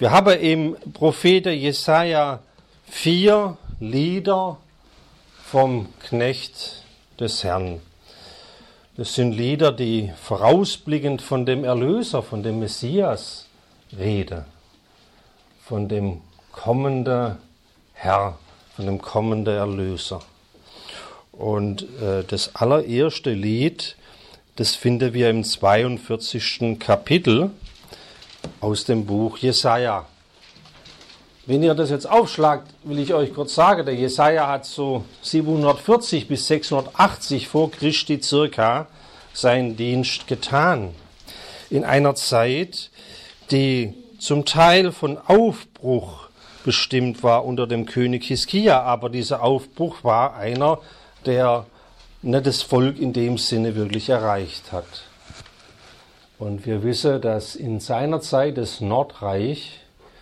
Wir haben im Propheten Jesaja 4 Lieder vom Knecht des Herrn. Das sind Lieder, die vorausblickend von dem Erlöser, von dem Messias reden, von dem kommenden Herr, von dem kommenden Erlöser. Und das allererste Lied, das finden wir im 42. Kapitel aus dem Buch Jesaja. Wenn ihr das jetzt aufschlagt, will ich euch kurz sagen, der Jesaja hat so 740 bis 680 vor Christi circa seinen Dienst getan. In einer Zeit, die zum Teil von Aufbruch bestimmt war unter dem König Hiskia, aber dieser Aufbruch war einer, der nicht das Volk in dem Sinne wirklich erreicht hat. Und wir wissen, dass in seiner Zeit das Nordreich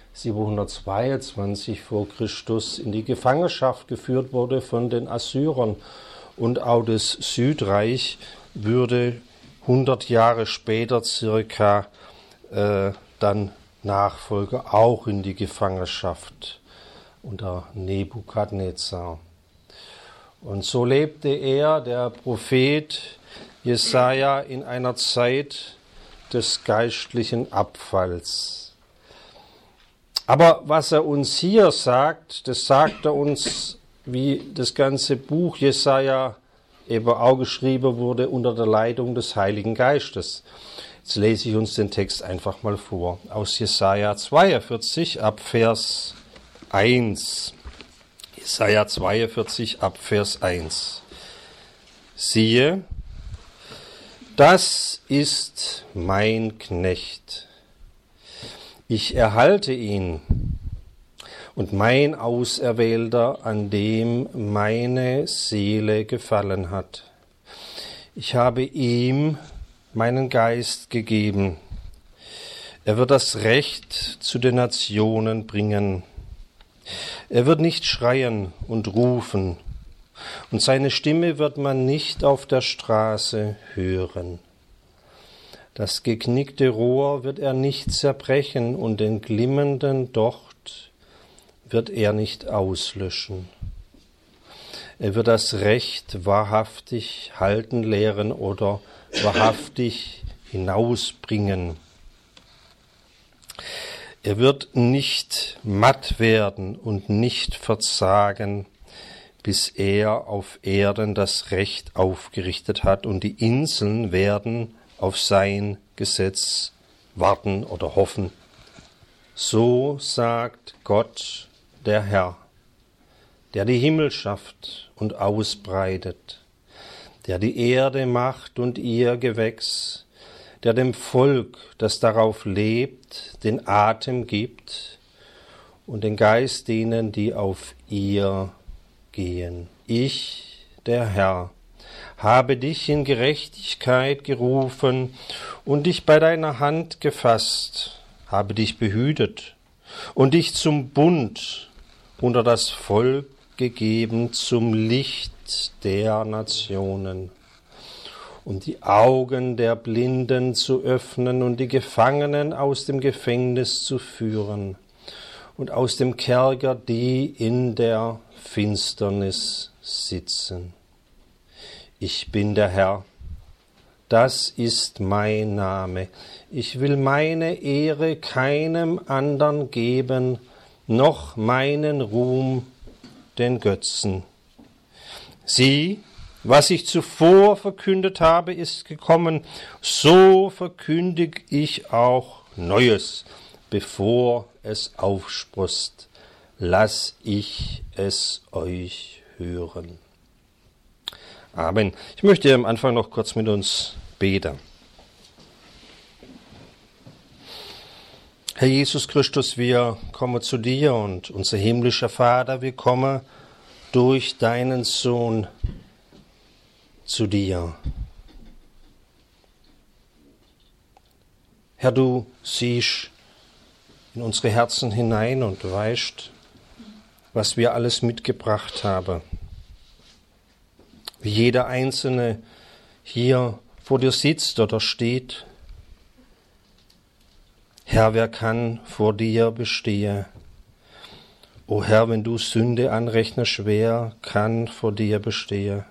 722 vor Christus in die Gefangenschaft geführt wurde von den Assyrern und auch das Südreich würde 100 Jahre später circa dann Nachfolger auch in die Gefangenschaft unter Nebukadnezar. Und so lebte er, der Prophet Jesaja, in einer Zeit des geistlichen Abfalls. Aber was er uns hier sagt, das sagt er uns, wie das ganze Buch Jesaja eben auch geschrieben wurde, unter der Leitung des Heiligen Geistes. Jetzt lese ich uns den Text einfach mal vor. Aus Jesaja 42 ab Vers 1. Jesaja 42 ab Vers 1. Siehe, das ist mein Knecht. Ich erhalte ihn und mein Auserwählter, an dem meine Seele gefallen hat. Ich habe ihm meinen Geist gegeben. Er wird das Recht zu den Nationen bringen. Er wird nicht schreien und rufen, und seine Stimme wird man nicht auf der Straße hören. Das geknickte Rohr wird er nicht zerbrechen, und den glimmenden Docht wird er nicht auslöschen. Er wird das Recht wahrhaftig halten lehren oder wahrhaftig hinausbringen. Er wird nicht matt werden und nicht verzagen, bis er auf Erden das Recht aufgerichtet hat, und die Inseln werden auf sein Gesetz warten oder hoffen. So sagt Gott, der Herr, der die Himmel schafft und ausbreitet, der die Erde macht und ihr Gewächs, der dem Volk, das darauf lebt, den Atem gibt und den Geist denen, die auf ihr gehen. Ich, der Herr, habe dich in Gerechtigkeit gerufen und dich bei deiner Hand gefasst, habe dich behütet und dich zum Bund unter das Volk gegeben, zum Licht der Nationen, um die Augen der Blinden zu öffnen und die Gefangenen aus dem Gefängnis zu führen und aus dem Kerker die in der Finsternis sitzen. Ich bin der Herr, das ist mein Name. Ich will meine Ehre keinem anderen geben, noch meinen Ruhm den Götzen. Sieh, was ich zuvor verkündet habe, ist gekommen, so verkündige ich auch Neues, bevor es aufsproßt. Lass ich es euch hören. Amen. Ich möchte am Anfang noch kurz mit uns beten. Herr Jesus Christus, wir kommen zu dir, und unser himmlischer Vater, wir kommen durch deinen Sohn zu dir. Herr, du siehst in unsere Herzen hinein und weißt, was wir alles mitgebracht haben. Wie jeder Einzelne hier vor dir sitzt oder steht. Herr, wer kann vor dir bestehen? O Herr, wenn du Sünde anrechnest, wer kann vor dir bestehen?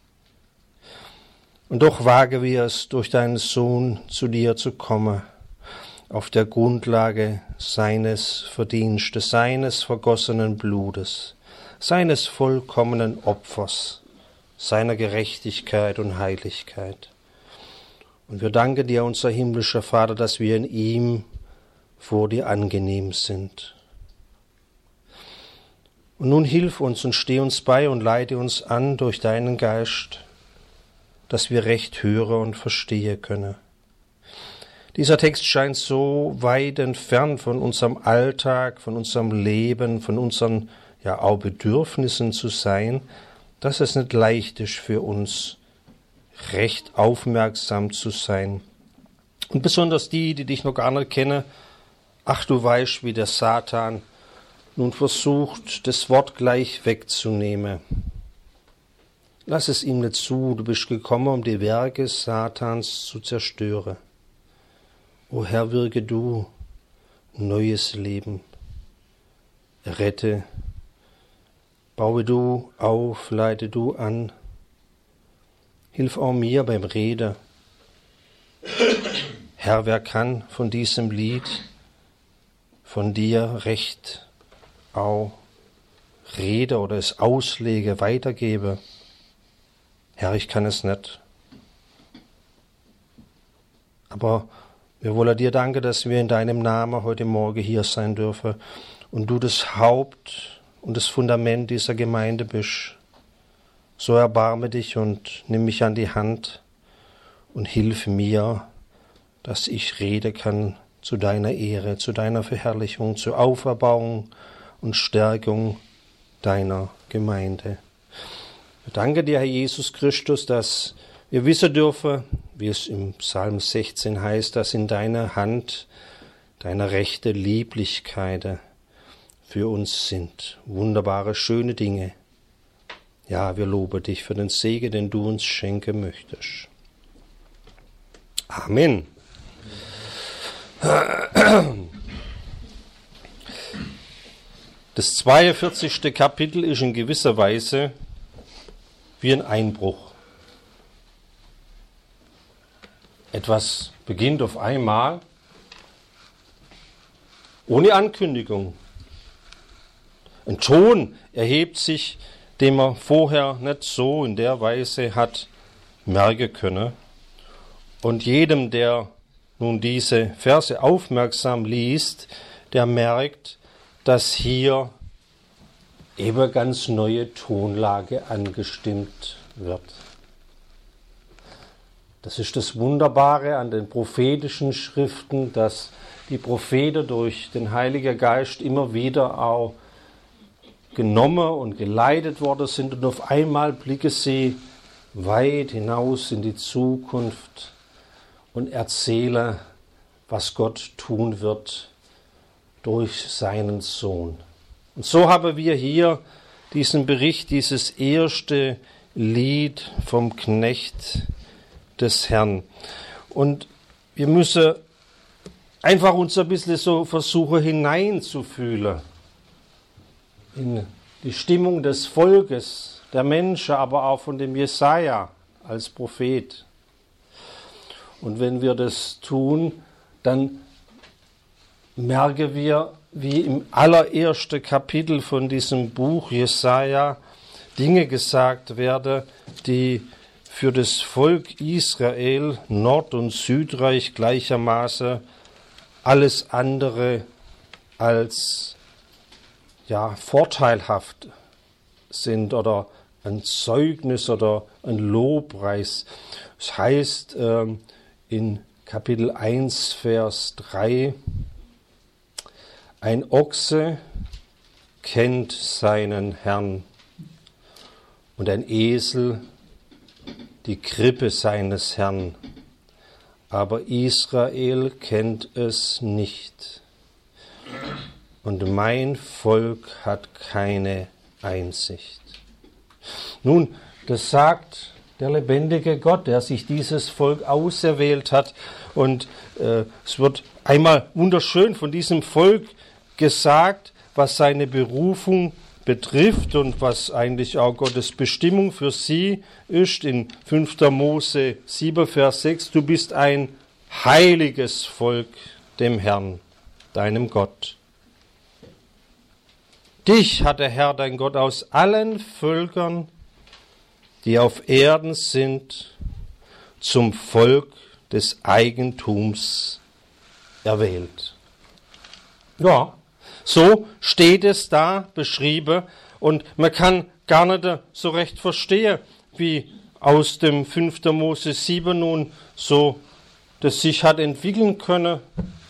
Und doch wagen wir es, durch deinen Sohn zu dir zu kommen, auf der Grundlage seines Verdienstes, seines vergossenen Blutes, seines vollkommenen Opfers, seiner Gerechtigkeit und Heiligkeit. Und wir danken dir, unser himmlischer Vater, dass wir in ihm vor dir angenehm sind. Und nun hilf uns und steh uns bei und leite uns an durch deinen Geist, dass wir recht hören und verstehen können. Dieser Text scheint so weit entfernt von unserem Alltag, von unserem Leben, von unseren auch Bedürfnissen zu sein, dass es nicht leicht ist für uns, recht aufmerksam zu sein. Und besonders die dich noch gar nicht kennen, ach, du weißt, wie der Satan nun versucht, das Wort gleich wegzunehmen. Lass es ihm nicht zu, du bist gekommen, um die Werke Satans zu zerstören. O Herr, wirke du neues Leben. Rette, baue du auf, leite du an. Hilf auch mir beim Reden. Herr, wer kann von diesem Lied von dir recht auch rede oder es auslege, weitergebe? Herr, ich kann es nicht. Aber wir wollen dir danken, dass wir in deinem Namen heute Morgen hier sein dürfen und du das Haupt und das Fundament dieser Gemeinde bist. So erbarme dich und nimm mich an die Hand und hilf mir, dass ich reden kann zu deiner Ehre, zu deiner Verherrlichung, zur Auferbauung und Stärkung deiner Gemeinde. Wir danken dir, Herr Jesus Christus, dass wir wissen dürfen, wie es im Psalm 16 heißt, dass in deiner Hand, deiner Rechte Lieblichkeiten für uns sind. Wunderbare, schöne Dinge. Ja, wir loben dich für den Segen, den du uns schenken möchtest. Amen. Das 42. Kapitel ist in gewisser Weise wie ein Einbruch. Etwas beginnt auf einmal, ohne Ankündigung. Ein Ton erhebt sich, den man vorher nicht so in der Weise hat merken können. Und jedem, der nun diese Verse aufmerksam liest, der merkt, dass hier eben ganz neue Tonlage angestimmt wird. Das ist das Wunderbare an den prophetischen Schriften, dass die Propheten durch den Heiligen Geist immer wieder auch genommen und geleitet worden sind und auf einmal blicken sie weit hinaus in die Zukunft und erzählen, was Gott tun wird durch seinen Sohn. Und so haben wir hier diesen Bericht, dieses erste Lied vom Knecht des Herrn. Und wir müssen einfach uns ein bisschen so versuchen hineinzufühlen in die Stimmung des Volkes, der Menschen, aber auch von dem Jesaja als Prophet. Und wenn wir das tun, dann merken wir, wie im allerersten Kapitel von diesem Buch Jesaja Dinge gesagt werden, die für das Volk Israel, Nord- und Südreich gleichermaßen alles andere als vorteilhaft sind oder ein Zeugnis oder ein Lobpreis. Es heißt in Kapitel 1, Vers 3, ein Ochse kennt seinen Herrn und ein Esel die Krippe seines Herrn, aber Israel kennt es nicht. Und mein Volk hat keine Einsicht. Nun, das sagt der lebendige Gott, der sich dieses Volk auserwählt hat. Und es wird einmal wunderschön von diesem Volk gesagt, was seine Berufung betrifft und was eigentlich auch Gottes Bestimmung für sie ist. In 5. Mose 7, Vers 6, du bist ein heiliges Volk dem Herrn, deinem Gott. Dich hat der Herr, dein Gott, aus allen Völkern, die auf Erden sind, zum Volk des Eigentums erwählt. Ja, so steht es da beschrieben und man kann gar nicht so recht verstehen, wie aus dem 5. Mose 7 nun so das sich hat entwickeln können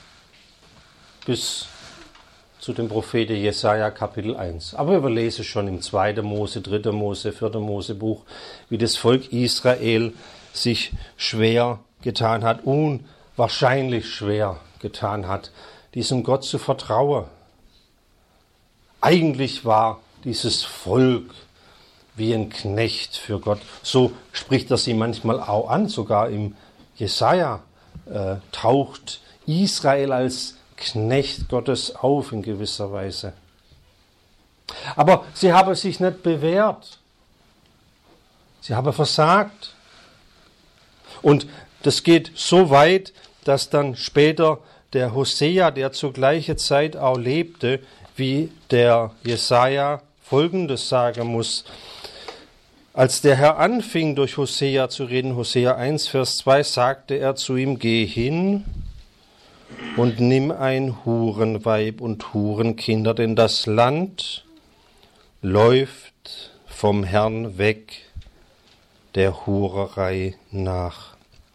bis zu dem Propheten Jesaja Kapitel 1. Aber wir lesen schon im 2. Mose, 3. Mose, 4. Mose Buch, wie das Volk Israel sich schwer getan hat, unwahrscheinlich schwer getan hat, diesem Gott zu vertrauen. Eigentlich war dieses Volk wie ein Knecht für Gott. So spricht er sie manchmal auch an, sogar im Jesaja taucht Israel als Knecht Gottes auf in gewisser Weise. Aber sie haben sich nicht bewährt. Sie haben versagt. Und das geht so weit, dass dann später der Hosea, der zur gleichen Zeit auch lebte, wie der Jesaja Folgendes sagen muss. Als der Herr anfing, durch Hosea zu reden, Hosea 1, Vers 2, sagte er zu ihm, geh hin und nimm ein Hurenweib und Hurenkinder, denn das Land läuft vom Herrn weg, der Hurerei nach.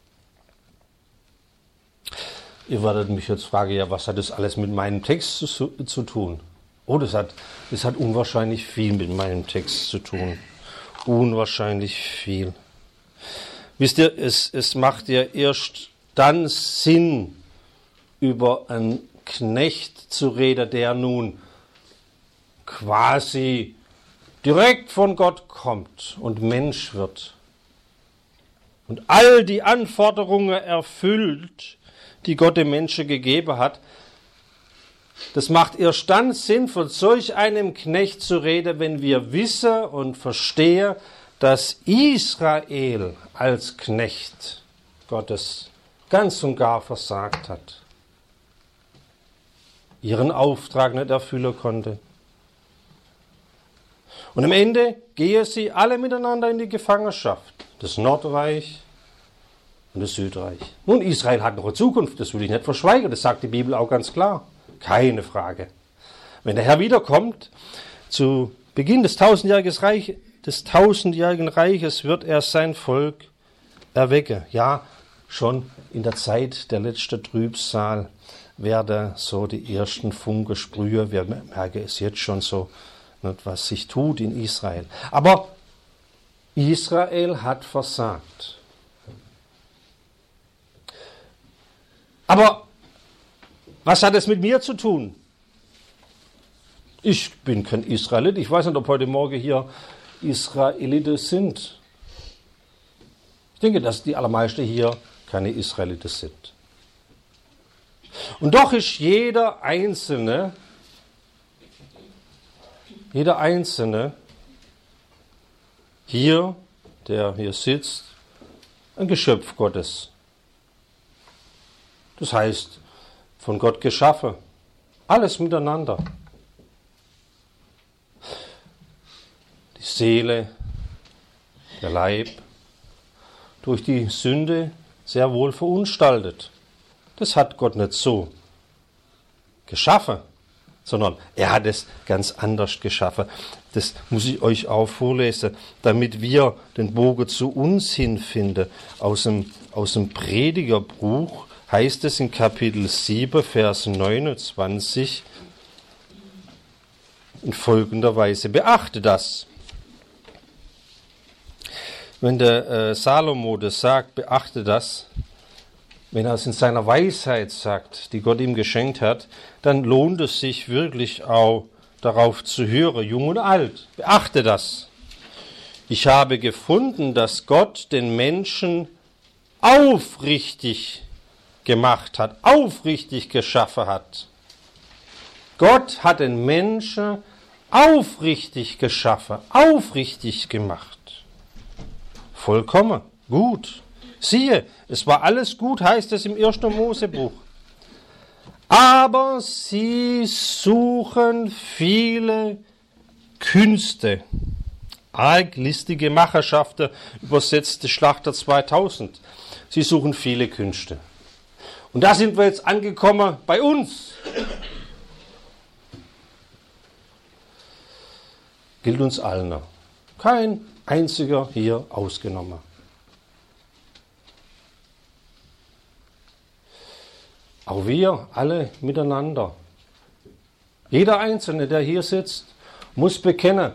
Ihr werdet mich jetzt fragen, ja, was hat das alles mit meinem Text zu tun? Oh, das hat unwahrscheinlich viel mit meinem Text zu tun. Unwahrscheinlich viel. Wisst ihr, es macht ja erst dann Sinn, über einen Knecht zu reden, der nun quasi direkt von Gott kommt und Mensch wird und all die Anforderungen erfüllt, die Gott dem Menschen gegeben hat. Das macht erst dann Sinn, von solch einem Knecht zu reden, wenn wir wissen und verstehen, dass Israel als Knecht Gottes ganz und gar versagt hat, ihren Auftrag nicht erfüllen konnte. Und am Ende gehen sie alle miteinander in die Gefangenschaft, das Nordreich und das Südreich. Nun, Israel hat noch eine Zukunft, das will ich nicht verschweigen, das sagt die Bibel auch ganz klar. Keine Frage. Wenn der Herr wiederkommt, zu Beginn des tausendjährigen Reiches wird er sein Volk erwecken. Ja, schon in der Zeit der letzten Trübsal werde so die ersten Funken sprühen. Wir merken es jetzt schon so, was sich tut in Israel. Aber Israel hat versagt. Aber was hat es mit mir zu tun? Ich bin kein Israelit. Ich weiß nicht, ob heute Morgen hier Israeliten sind. Ich denke, dass die allermeisten hier keine Israeliten sind. Und doch ist jeder Einzelne hier, der hier sitzt, ein Geschöpf Gottes. Das heißt, von Gott geschaffen. Alles miteinander. Die Seele, der Leib, durch die Sünde sehr wohl verunstaltet. Das hat Gott nicht so geschaffen, sondern er hat es ganz anders geschaffen. Das muss ich euch auch vorlesen, damit wir den Bogen zu uns hinfinden. Aus dem Predigerbuch heißt es in Kapitel 7, Vers 29 in folgender Weise. Beachte das. Wenn der Salomo das sagt, beachte das, wenn er es in seiner Weisheit sagt, die Gott ihm geschenkt hat, dann lohnt es sich wirklich auch darauf zu hören, jung und alt. Beachte das. Ich habe gefunden, dass Gott den Menschen aufrichtig gemacht hat, aufrichtig geschaffen hat. Gott hat den Menschen aufrichtig geschaffen, aufrichtig gemacht. Vollkommen, gut. Siehe, es war alles gut, heißt es im 1. Mosebuch. Aber sie suchen viele Künste, arglistige Macherschaften, übersetzte Schlachter 2000. Sie suchen viele Künste. Und da sind wir jetzt angekommen bei uns. Gilt uns allen. Kein einziger hier ausgenommen. Auch wir alle miteinander. Jeder Einzelne, der hier sitzt, muss bekennen,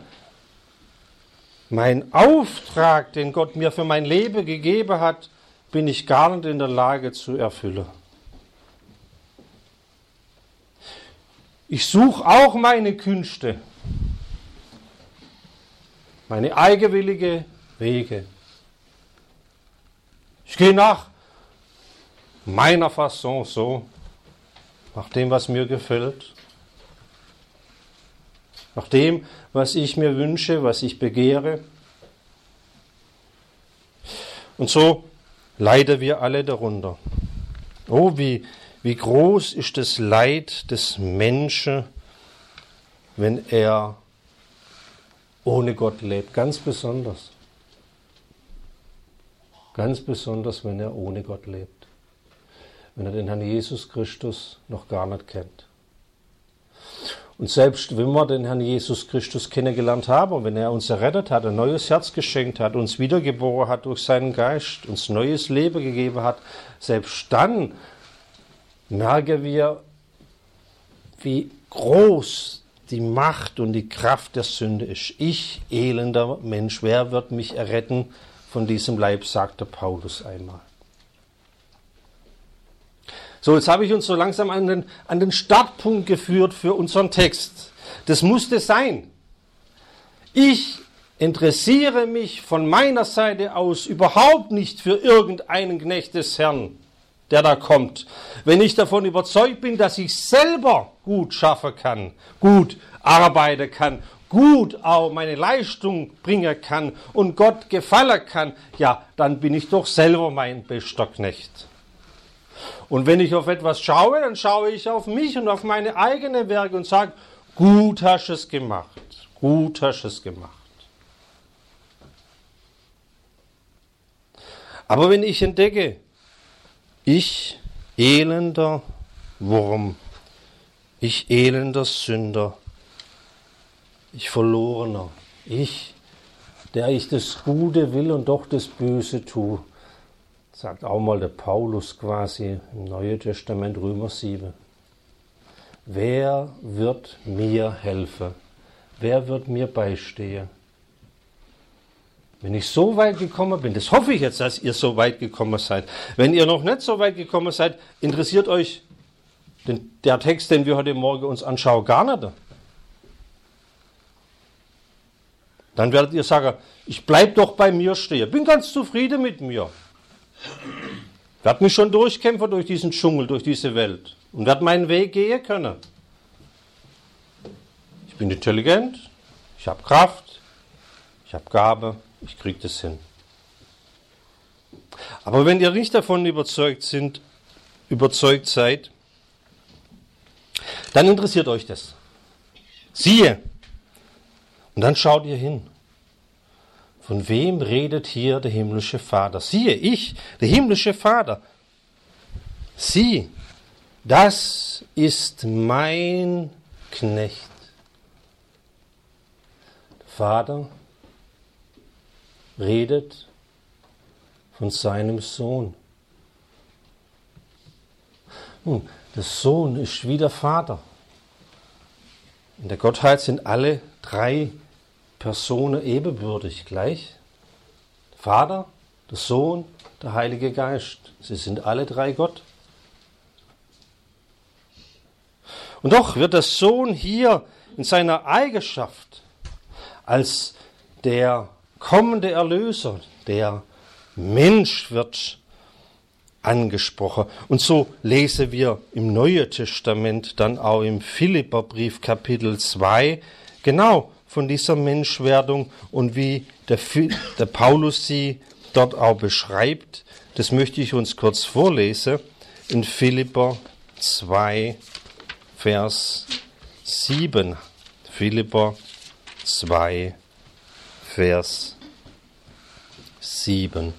mein Auftrag, den Gott mir für mein Leben gegeben hat, bin ich gar nicht in der Lage zu erfüllen. Ich suche auch meine Künste, meine eigenwillige Wege. Ich gehe nach meiner Fasson so, nach dem, was mir gefällt, nach dem, was ich mir wünsche, was ich begehre. Und so leiden wir alle darunter. Oh, wie groß ist das Leid des Menschen, wenn er ohne Gott lebt. Ganz besonders. Ganz besonders, wenn er ohne Gott lebt. Wenn er den Herrn Jesus Christus noch gar nicht kennt. Und selbst wenn wir den Herrn Jesus Christus kennengelernt haben und wenn er uns errettet hat, ein neues Herz geschenkt hat, uns wiedergeboren hat durch seinen Geist, uns neues Leben gegeben hat, selbst dann merken wir, wie groß die Macht und die Kraft der Sünde ist. Ich, elender Mensch, wer wird mich erretten von diesem Leib, sagte Paulus einmal. So, jetzt habe ich uns so langsam an den Startpunkt geführt für unseren Text. Das musste sein. Ich interessiere mich von meiner Seite aus überhaupt nicht für irgendeinen Knecht des Herrn, der da kommt. Wenn ich davon überzeugt bin, dass ich selber gut schaffen kann, gut arbeiten kann, gut auch meine Leistung bringen kann und Gott gefallen kann, ja, dann bin ich doch selber mein bester Knecht. Und wenn ich auf etwas schaue, dann schaue ich auf mich und auf meine eigenen Werke und sage, gut hast du es gemacht, gut hast du es gemacht. Aber wenn ich entdecke, ich elender Wurm, ich elender Sünder, ich Verlorener, ich, der ich das Gute will und doch das Böse tue, sagt auch mal der Paulus quasi im Neuen Testament, Römer 7. Wer wird mir helfen? Wer wird mir beistehen? Wenn ich so weit gekommen bin, das hoffe ich jetzt, dass ihr so weit gekommen seid. Wenn ihr noch nicht so weit gekommen seid, interessiert euch der Text, den wir heute Morgen uns anschauen, gar nicht. Dann werdet ihr sagen, ich bleibe doch bei mir stehen, bin ganz zufrieden mit mir. Werd mich schon durchkämpfen durch diesen Dschungel, durch diese Welt und werd meinen Weg gehen können. Ich bin intelligent, ich habe Kraft, ich habe Gabe, ich kriege das hin. Aber wenn ihr nicht davon überzeugt seid, dann interessiert euch das. Siehe, und dann schaut ihr hin. Von wem redet hier der himmlische Vater? Siehe, ich, der himmlische Vater. Sieh, das ist mein Knecht. Der Vater redet von seinem Sohn. Nun, der Sohn ist wie der Vater. In der Gottheit sind alle drei Personen ebenbürtig gleich. Der Vater, der Sohn, der Heilige Geist. Sie sind alle drei Gott. Und doch wird der Sohn hier in seiner Eigenschaft als der kommende Erlöser, der Mensch wird angesprochen. Und so lesen wir im Neuen Testament, dann auch im Philipperbrief Kapitel 2, genau von dieser Menschwerdung und wie der Paulus sie dort auch beschreibt. Das möchte ich uns kurz vorlesen in Philipper 2, Vers 7. Philipper 2, Vers 7.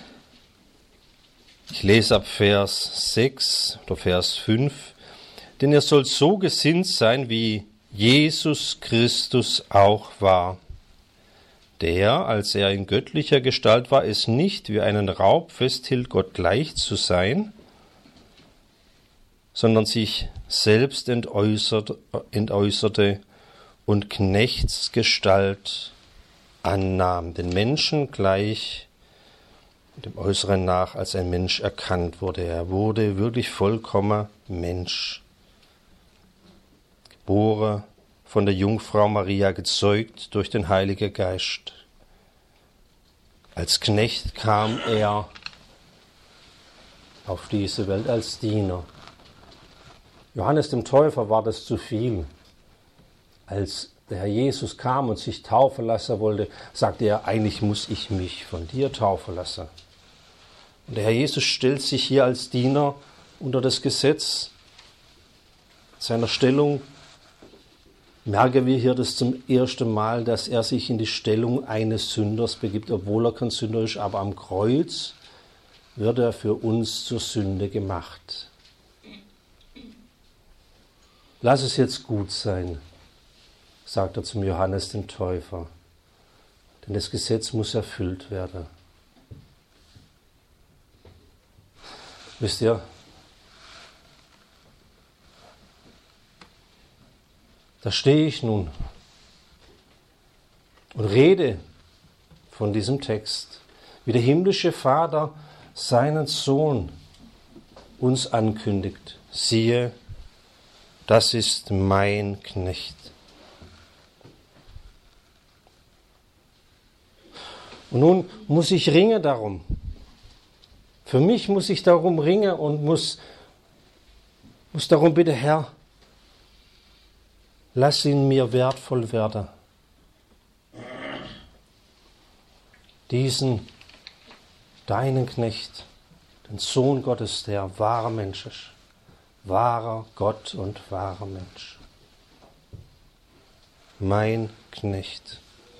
Ich lese ab Vers 6 oder Vers 5. Denn ihr sollt so gesinnt sein, wie Jesus Christus auch war, der, als er in göttlicher Gestalt war, es nicht wie einen Raub festhielt, Gott gleich zu sein, sondern sich selbst entäußerte und Knechtsgestalt annahm, den Menschen gleich dem Äußeren nach als ein Mensch erkannt wurde. Er wurde wirklich vollkommen Mensch. Geboren von der Jungfrau Maria, gezeugt durch den Heiligen Geist. Als Knecht kam er auf diese Welt als Diener. Johannes dem Täufer war das zu viel. Als der Herr Jesus kam und sich taufen lassen wollte, sagte er, eigentlich muss ich mich von dir taufen lassen. Und der Herr Jesus stellt sich hier als Diener unter das Gesetz seiner Stellung. Merken wir hier das zum ersten Mal, dass er sich in die Stellung eines Sünders begibt, obwohl er kein Sünder ist, aber am Kreuz wird er für uns zur Sünde gemacht. Lass es jetzt gut sein, sagt er zum Johannes dem Täufer, denn das Gesetz muss erfüllt werden. Wisst ihr, da stehe ich nun und rede von diesem Text, wie der himmlische Vater seinen Sohn uns ankündigt. Siehe, das ist mein Knecht. Und nun muss ich ringen darum. Für mich muss ich darum ringen und muss darum bitten, Herr, lass ihn mir wertvoll werden. Diesen, deinen Knecht, den Sohn Gottes, der wahrer Mensch ist. Wahrer Gott und wahrer Mensch. Mein Knecht.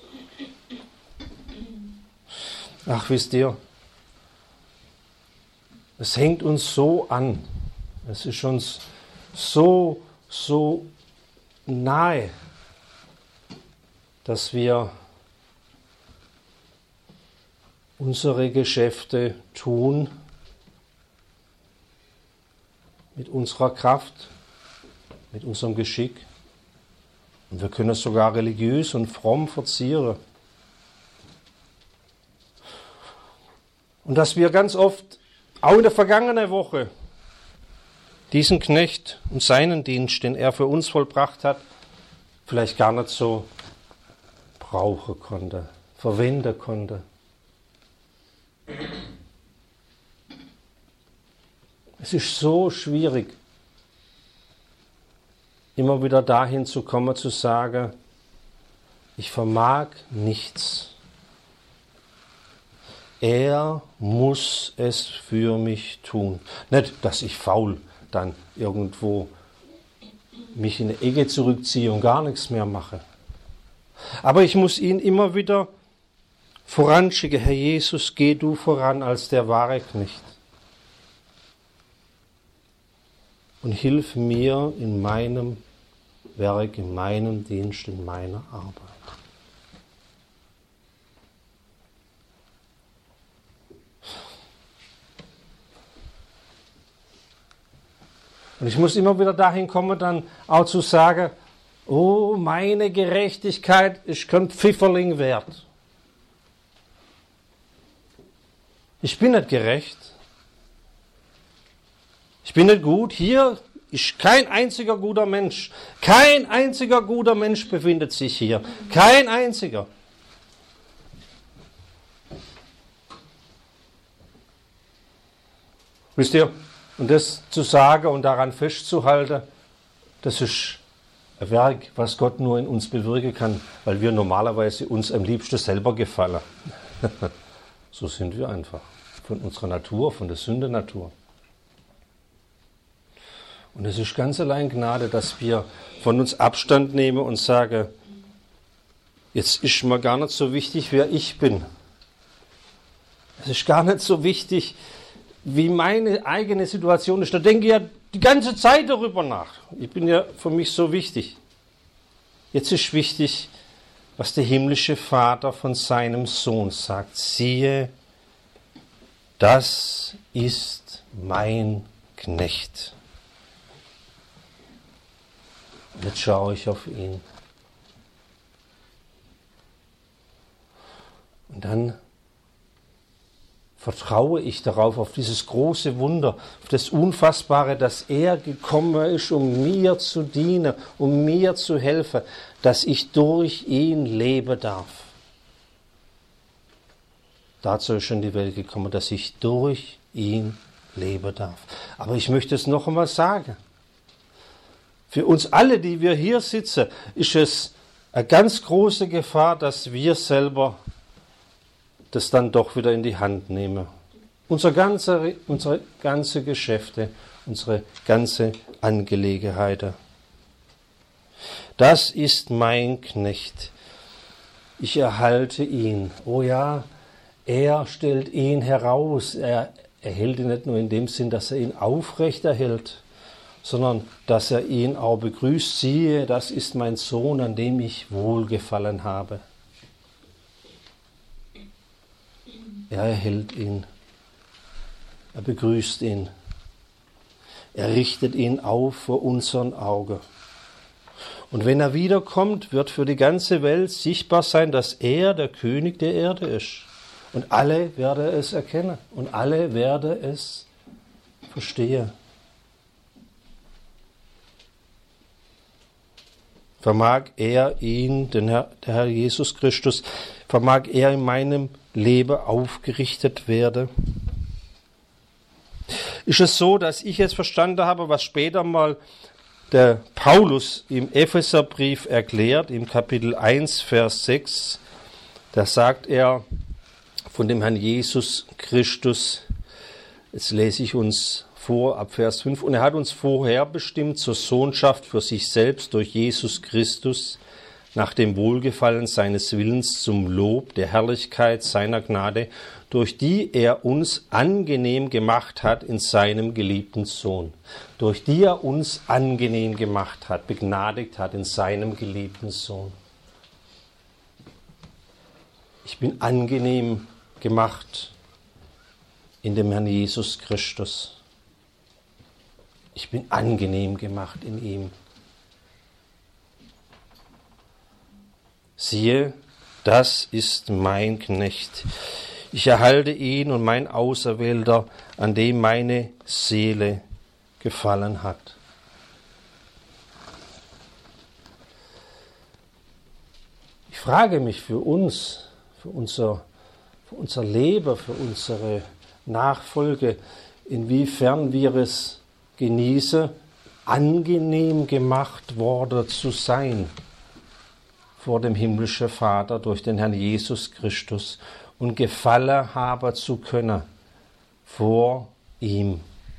Ach, wisst ihr, es hängt uns so an. Es ist uns so nahe, dass wir unsere Geschäfte tun mit unserer Kraft, mit unserem Geschick. Und wir können es sogar religiös und fromm verzieren. Und dass wir ganz oft, auch in der vergangenen Woche, diesen Knecht und seinen Dienst, den er für uns vollbracht hat, vielleicht gar nicht so brauchen konnte, verwenden konnte. Es ist so schwierig, immer wieder dahin zu kommen, zu sagen, ich vermag nichts. Er muss es für mich tun. Nicht, dass ich faul dann irgendwo mich in eine Ecke zurückziehe und gar nichts mehr mache. Aber ich muss ihn immer wieder voranschicken. Herr Jesus, geh du voran als der wahre Knecht. Und hilf mir in meinem Werk, in meinem Dienst, in meiner Arbeit. Und ich muss immer wieder dahin kommen, dann auch zu sagen, oh, meine Gerechtigkeit ist kein Pfifferling wert. Ich bin nicht gerecht. Ich bin nicht gut. Hier ist kein einziger guter Mensch. Kein einziger guter Mensch befindet sich hier. Kein einziger. Wisst ihr, und das zu sagen und daran festzuhalten, das ist ein Werk, was Gott nur in uns bewirken kann, weil wir normalerweise uns am liebsten selber gefallen. So sind wir einfach, von unserer Natur, von der Sündenatur. Und es ist ganz allein Gnade, dass wir von uns Abstand nehmen und sagen, jetzt ist mir gar nicht so wichtig, wer ich bin. Es ist gar nicht so wichtig, wie meine eigene Situation ist. Da denke ich ja die ganze Zeit darüber nach. Ich bin ja für mich so wichtig. Jetzt ist wichtig, was der himmlische Vater von seinem Sohn sagt. Siehe, das ist mein Knecht. Jetzt schaue ich auf ihn. Und dann vertraue ich darauf, auf dieses große Wunder, auf das Unfassbare, dass er gekommen ist, um mir zu dienen, um mir zu helfen, dass ich durch ihn leben darf. Dazu ist schon die Welt gekommen, dass ich durch ihn leben darf. Aber ich möchte es noch einmal sagen. Für uns alle, die wir hier sitzen, ist es eine ganz große Gefahr, dass wir selber das dann doch wieder in die Hand nehmen. Unsere ganze Geschäfte, unsere ganze Angelegenheiten. Das ist mein Knecht. Ich erhalte ihn. Oh ja, er stellt ihn heraus. Er erhält ihn nicht nur in dem Sinn, dass er ihn aufrecht erhält, sondern dass er ihn auch begrüßt. Siehe, das ist mein Sohn, an dem ich wohlgefallen habe. Er erhält ihn. Er begrüßt ihn. Er richtet ihn auf vor unseren Augen. Und wenn er wiederkommt, wird für die ganze Welt sichtbar sein, dass er der König der Erde ist. Und alle werden es erkennen. Und alle werden es verstehen. Vermag er ihn, der Herr Jesus Christus, vermag er in meinem Leben aufgerichtet werden? Ist es so, dass ich jetzt verstanden habe, was später mal der Paulus im Epheserbrief erklärt, im Kapitel 1, Vers 6, da sagt er von dem Herrn Jesus Christus, jetzt lese ich uns vor, ab Vers 5, und er hat uns vorherbestimmt zur Sohnschaft für sich selbst durch Jesus Christus, nach dem Wohlgefallen seines Willens zum Lob der Herrlichkeit seiner Gnade, durch die er uns angenehm gemacht hat in seinem geliebten Sohn. Durch die er uns angenehm gemacht hat, begnadigt hat in seinem geliebten Sohn. Ich bin angenehm gemacht in dem Herrn Jesus Christus. Ich bin angenehm gemacht in ihm. Siehe, das ist mein Knecht. Ich erhalte ihn und mein Auserwählter, an dem meine Seele gefallen hat. Ich frage mich für uns, für unser Leben, für unsere Nachfolge, inwiefern wir es genießen, angenehm gemacht worden zu sein vor dem himmlischen Vater durch den Herrn Jesus Christus und Gefallen haben zu können vor ihm.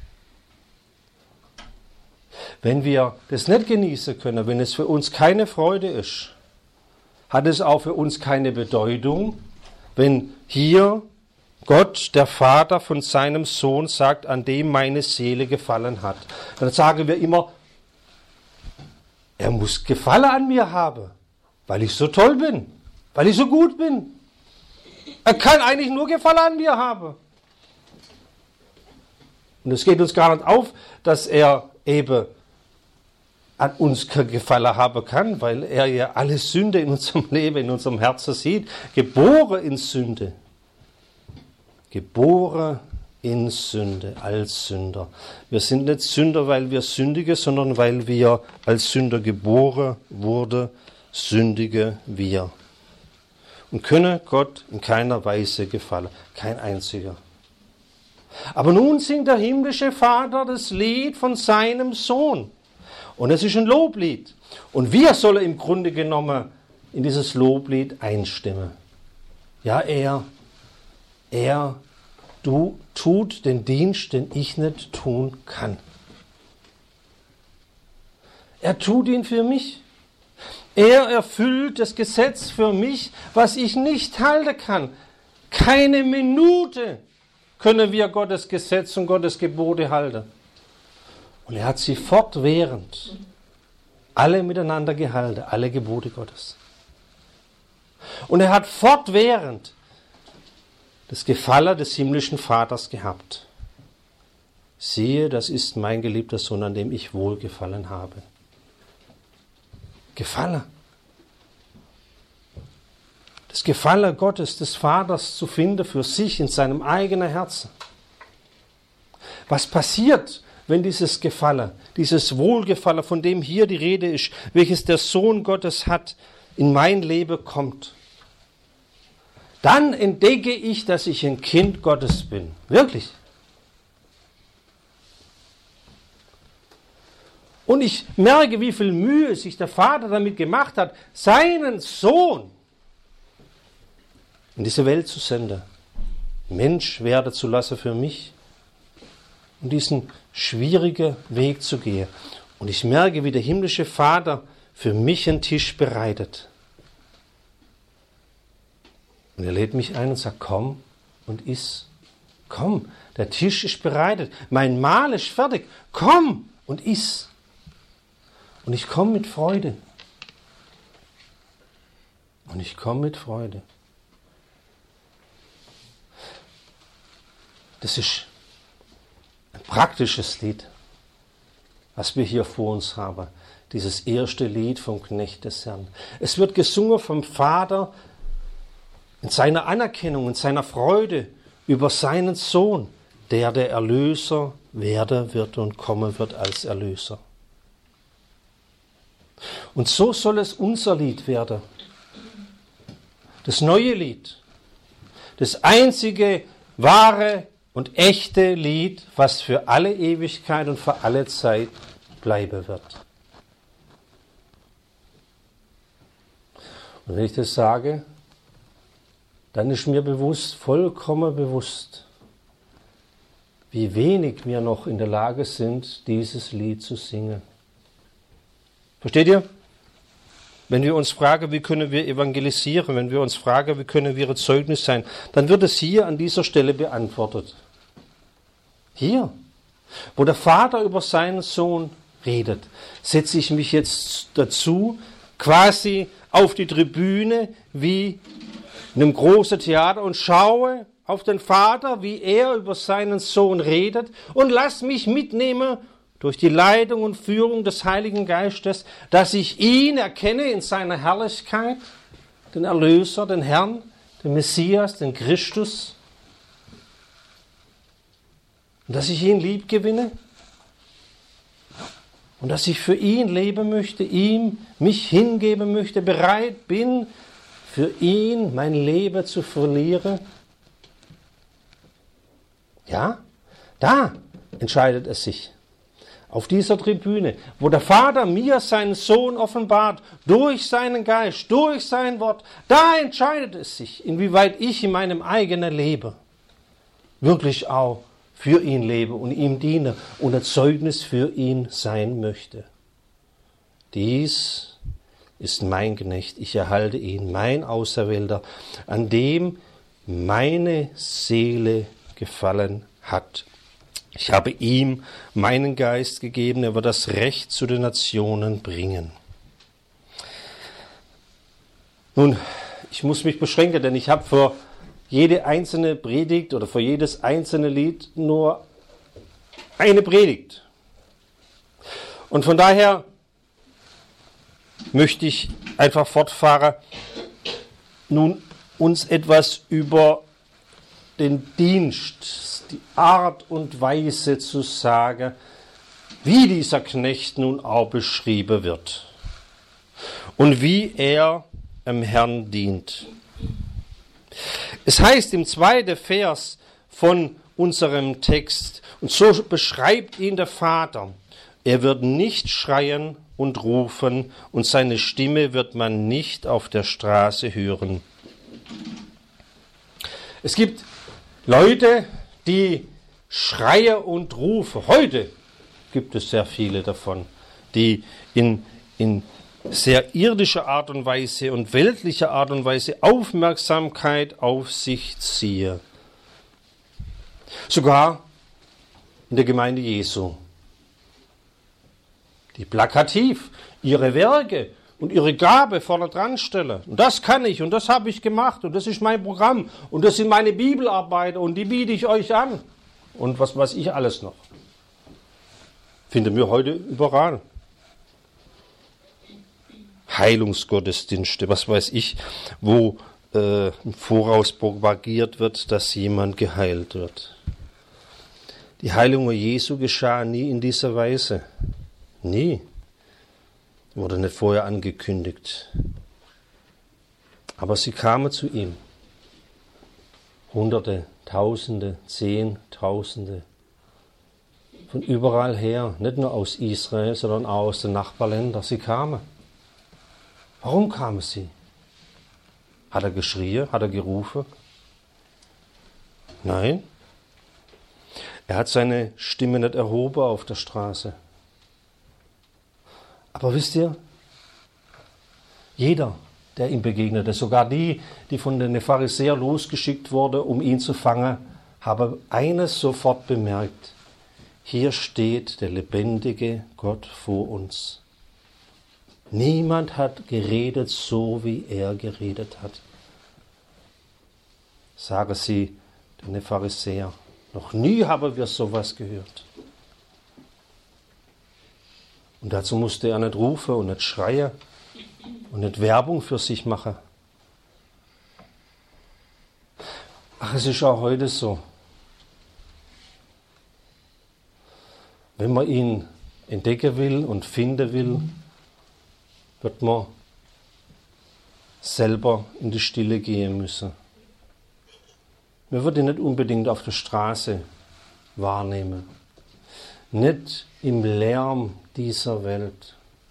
Wenn wir das nicht genießen können, wenn es für uns keine Freude ist, hat es auch für uns keine Bedeutung, wenn hier Gott, der Vater von seinem Sohn, sagt, an dem meine Seele gefallen hat. Dann sagen wir immer, er muss Gefallen an mir haben, weil ich so toll bin, weil ich so gut bin. Er kann eigentlich nur Gefallen an mir haben. Und es geht uns gar nicht auf, dass er eben an uns Gefallen haben kann, weil er ja alle Sünde in unserem Leben, in unserem Herzen sieht. Geboren in Sünde. Geboren in Sünde, als Sünder. Wir sind nicht Sünder, weil wir sündigen, sondern weil wir als Sünder geboren wurden, sündige wir. Und könne Gott in keiner Weise gefallen. Kein einziger. Aber nun singt der himmlische Vater das Lied von seinem Sohn. Und es ist ein Loblied. Und wir sollen im Grunde genommen in dieses Loblied einstimmen. Ja, er tut den Dienst, den ich nicht tun kann. Er tut ihn für mich. Er erfüllt das Gesetz für mich, was ich nicht halten kann. Keine Minute können wir Gottes Gesetz und Gottes Gebote halten. Und er hat sie fortwährend alle miteinander gehalten, alle Gebote Gottes. Und er hat fortwährend das Gefallen des himmlischen Vaters gehabt. Siehe, das ist mein geliebter Sohn, an dem ich wohlgefallen habe. Gefallen. Das Gefallen Gottes, des Vaters zu finden für sich in seinem eigenen Herzen. Was passiert, wenn dieses Gefallen, dieses Wohlgefallen, von dem hier die Rede ist, welches der Sohn Gottes hat, in mein Leben kommt? Dann entdecke ich, dass ich ein Kind Gottes bin. Wirklich. Und ich merke, wie viel Mühe sich der Vater damit gemacht hat, seinen Sohn in diese Welt zu senden, Mensch werden zu lassen für mich und diesen schwierigen Weg zu gehen. Und ich merke, wie der himmlische Vater für mich einen Tisch bereitet. Und er lädt mich ein und sagt, komm und iss. Komm, der Tisch ist bereitet, mein Mahl ist fertig. Komm und iss. Und ich komme mit Freude. Und ich komme mit Freude. Das ist ein praktisches Lied, was wir hier vor uns haben. Dieses erste Lied vom Knecht des Herrn. Es wird gesungen vom Vater in seiner Anerkennung, in seiner Freude über seinen Sohn, der Erlöser werden wird und kommen wird als Erlöser. Und so soll es unser Lied werden. Das neue Lied. Das einzige wahre und echte Lied, was für alle Ewigkeit und für alle Zeit bleiben wird. Und wenn ich das sage, dann ist mir bewusst, vollkommen bewusst, wie wenig wir noch in der Lage sind, dieses Lied zu singen. Versteht ihr? Wenn wir uns fragen, wie können wir evangelisieren, wenn wir uns fragen, wie können wir ein Zeugnis sein, dann wird es hier an dieser Stelle beantwortet. Hier, wo der Vater über seinen Sohn redet, setze ich mich jetzt dazu, quasi auf die Tribüne wie in einem großen Theater und schaue auf den Vater, wie er über seinen Sohn redet und lass mich mitnehmen durch die Leitung und Führung des Heiligen Geistes, dass ich ihn erkenne in seiner Herrlichkeit, den Erlöser, den Herrn, den Messias, den Christus, und dass ich ihn lieb gewinne und dass ich für ihn leben möchte, ihm mich hingeben möchte, bereit bin, für ihn mein Leben zu verlieren. Ja, da entscheidet es sich. Auf dieser Tribüne, wo der Vater mir seinen Sohn offenbart, durch seinen Geist, durch sein Wort, da entscheidet es sich, inwieweit ich in meinem eigenen Leben wirklich auch für ihn lebe und ihm diene und ein Zeugnis für ihn sein möchte. Dies ist mein Knecht, ich erhalte ihn, mein Auserwählter, an dem meine Seele gefallen hat. Ich habe ihm meinen Geist gegeben, er wird das Recht zu den Nationen bringen. Nun, ich muss mich beschränken, denn ich habe für jede einzelne Predigt oder für jedes einzelne Lied nur eine Predigt. Und von daher möchte ich einfach fortfahren, nun uns etwas über den Dienst, die Art und Weise zu sagen, wie dieser Knecht nun auch beschrieben wird und wie er dem Herrn dient. Es heißt im 2. Vers von unserem Text. Und so beschreibt ihn der Vater. Er wird nicht schreien und rufen und seine Stimme wird man nicht auf der Straße hören. Es gibt Leute, die schreien und rufen. Heute gibt es sehr viele davon, die in sehr irdischer Art und Weise und weltlicher Art und Weise Aufmerksamkeit auf sich ziehen. Sogar in der Gemeinde Jesu, die plakativ ihre Werke und ihre Gabe vorne dran stellen. Und das kann ich und das habe ich gemacht und das ist mein Programm und das sind meine Bibelarbeiten und die biete ich euch an. Und was weiß ich alles noch. Finden wir heute überall. Heilungsgottesdienste, was weiß ich, wo im Voraus propagiert wird, dass jemand geheilt wird. Die Heilung Jesu geschah nie in dieser Weise. Nie. Wurde nicht vorher angekündigt. Aber sie kamen zu ihm. Hunderte, Tausende, Zehntausende. Von überall her, nicht nur aus Israel, sondern auch aus den Nachbarländern. Sie kamen. Warum kamen sie? Hat er geschrien? Hat er gerufen? Nein. Er hat seine Stimme nicht erhoben auf der Straße. Aber wisst ihr, jeder, der ihm begegnete, sogar die von den Pharisäern losgeschickt wurden, um ihn zu fangen, haben eines sofort bemerkt. Hier steht der lebendige Gott vor uns. Niemand hat geredet so, wie er geredet hat. Sagen sie den Pharisäer. Noch nie haben wir sowas gehört. Und dazu musste er nicht rufen und nicht schreien und nicht Werbung für sich machen. Ach, es ist auch heute so. Wenn man ihn entdecken will und finden will, wird man selber in die Stille gehen müssen. Man wird ihn nicht unbedingt auf der Straße wahrnehmen. Nicht im Lärm dieser Welt.